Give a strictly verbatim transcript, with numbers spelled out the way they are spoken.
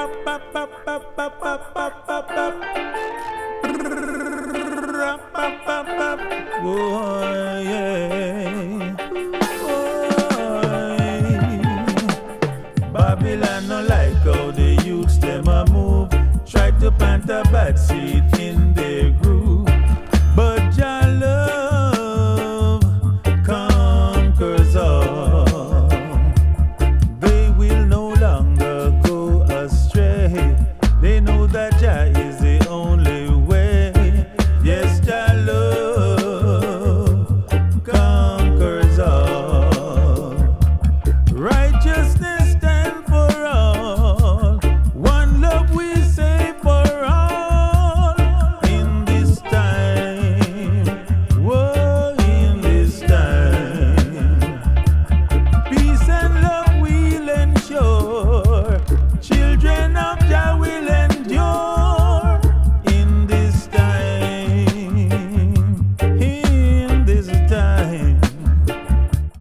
Oh, yeah. Babylon no like how the youths them a move. Try to plant a bad seed in their groove, but your love conquers all. They will no longer go astray. They know that Jah is the only way. Yes, Jah love conquers all. Righteousness stand for all. One love we say for all. In this time, whoa, in this time, peace and love we'll ensure. Children of Jah